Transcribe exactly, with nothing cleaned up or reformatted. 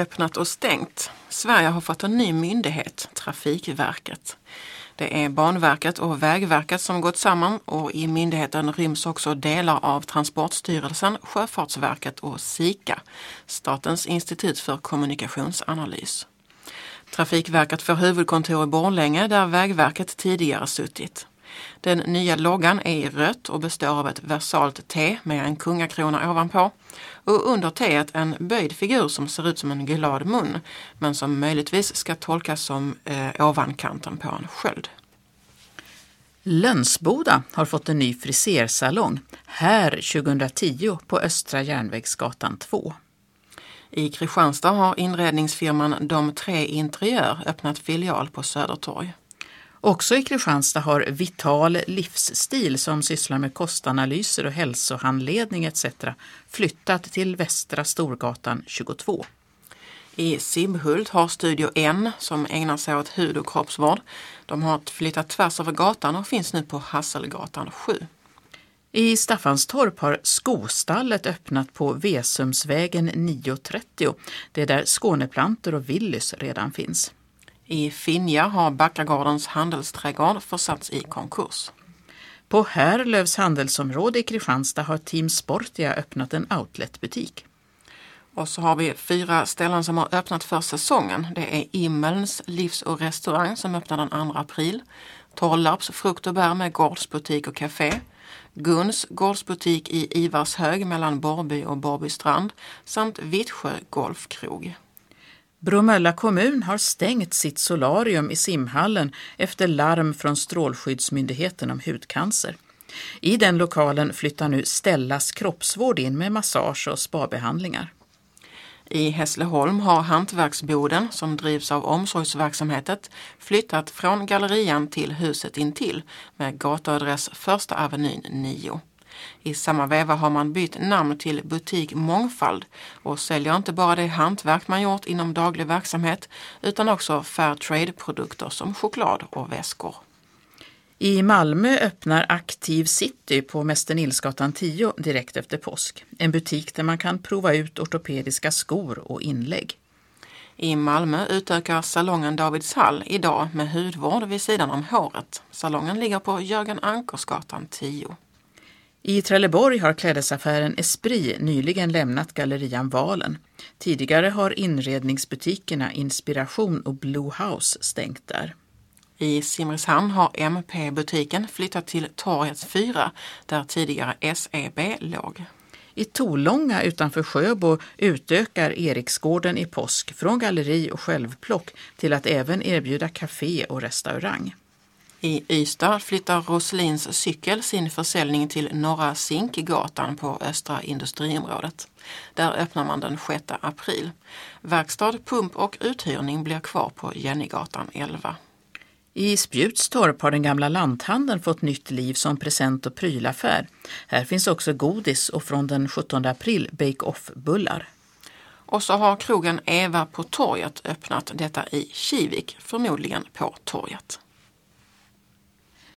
Öppnat och stängt. Sverige har fått en ny myndighet, Trafikverket. Det är Banverket och Vägverket som gått samman och i myndigheten ryms också delar av Transportstyrelsen, Sjöfartsverket och SIKA, Statens institut för kommunikationsanalys. Trafikverket får huvudkontor i Borlänge där Vägverket tidigare suttit. Den nya loggan är i rött och består av ett versalt T med en kungakrona ovanpå och under T en böjd figur som ser ut som en glad mun men som möjligtvis ska tolkas som eh, ovankanten på en sköld. Lönsboda har fått en ny frisersalong här tjugohundratio på Östra Järnvägsgatan två. I Kristianstad har inredningsfirman De tre Interiör öppnat filial på Södertorg. Också i Kristianstad har Vital livsstil som sysslar med kostanalyser och hälsohandledning et cetera flyttat till Västra Storgatan tjugotvå. I Sibbhult har Studio N som ägnar sig åt hud- och kroppsvård. De har flyttat tvärs över gatan och finns nu på Hasselgatan sju. I Staffanstorp har Skostallet öppnat på Vesumsvägen nio trettio. Det är där Skåneplantor och Willys redan finns. I Finja har Backagårdens handelsträdgård försatts i konkurs. På Härlövs handelsområde i Kristianstad har Team Sportia öppnat en outletbutik. Och så har vi fyra ställen som har öppnat för säsongen. Det är Immelns livs- och restaurang som öppnar den andra april. Torrlarps frukt och bär med gårdsbutik och café. Guns gårdsbutik i Ivarshög mellan Borby och Borbystrand samt Vittsjö golfkrog. Bromölla kommun har stängt sitt solarium i simhallen efter larm från Strålskyddsmyndigheten om hudcancer. I den lokalen flyttar nu Stellas kroppsvård in med massage och spabehandlingar. I Hässleholm har hantverksboden som drivs av omsorgsverksamhetet flyttat från gallerian till huset intill med gatuadress Första Avenyn nio. I samma veva har man bytt namn till butik Mångfald och säljer inte bara det hantverk man gjort inom daglig verksamhet utan också fair trade-produkter som choklad och väskor. I Malmö öppnar Aktiv City på Mäster Nilsgatan tio direkt efter påsk. En butik där man kan prova ut ortopediska skor och inlägg. I Malmö utökar salongen Davidshall idag med hudvård vid sidan om håret. Salongen ligger på Jörgen Ankersgatan tio. I Trelleborg har klädesaffären Esprit nyligen lämnat gallerian Valen. Tidigare har inredningsbutikerna Inspiration och Blue House stängt där. I Simrishamn har M P-butiken flyttat till Torgets fyra där tidigare S E B låg. I Tolånga utanför Sjöbo utökar Eriksgården i påsk från galleri och självplock till att även erbjuda café och restaurang. I Ystad flyttar Roslins cykel sin försäljning till Norra Zinkgatan på Östra industriområdet. Där öppnar man den sjätte april. Verkstad, pump och uthyrning blir kvar på Jennygatan elva. I Spjutstorp har den gamla lanthandeln fått nytt liv som present- och prylaffär. Här finns också godis och från den sjuttonde april bake-off-bullar. Och så har krogen Eva på torget öppnat, detta i Kivik, förmodligen på torget.